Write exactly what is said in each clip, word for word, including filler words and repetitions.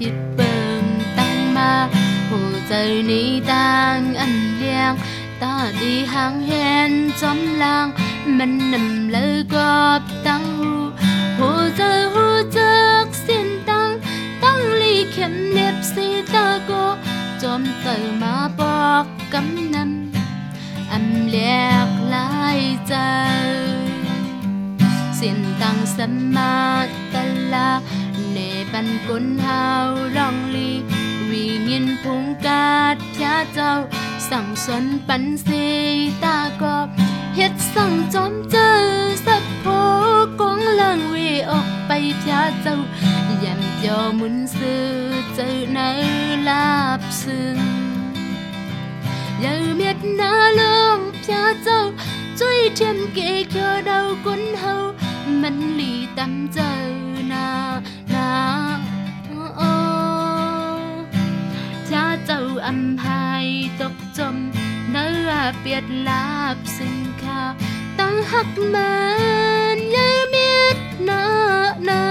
ผิดเบิ่งตั้งมาผู้เจอนี้ต่างอันเลียงตาดีหางเห็นจอมลางมันนำเลยกอบตั้งหูหูเจอหูเจอเส้นตั้งตั้งลีเข็มเน็บสีตาโกจอมเตอมาบอกกำนำอำเลียกลายใจเส้นตั้งสมาตลาเนปันกุนเฮาลองลีวิญินพุงกาดพยาเจ้าสั่งสนปันสีตากอบเฮ็ดสั่งจอมเจอสักโพกงเลิงวีออกไปพยาเจ้ายันยอมุนซื้อเจอในลาบซึ้งยาเมียดนาลงพยาเจ้าช่วยเทียมเกยเธอเดากุนเฮามันหลีตำเจอนานาโอพยาเจ้าอำหายตกจมเนื้อเปียดลาบซึ่งข้าตั้งหักมันยาเมียดนานา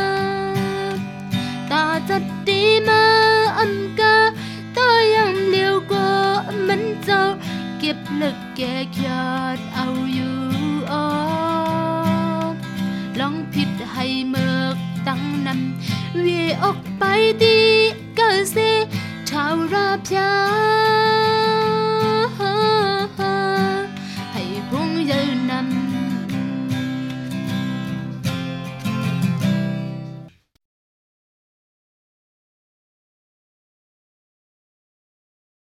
ตาจัดดีมาอำกาตายังเลี้ยวก็มันเจ้าเก็บลึกแก่ยอดเอาอยู่ออลองผิดให้เมือกตั้งนำเวียออกไปดีก็เสชาวราพยา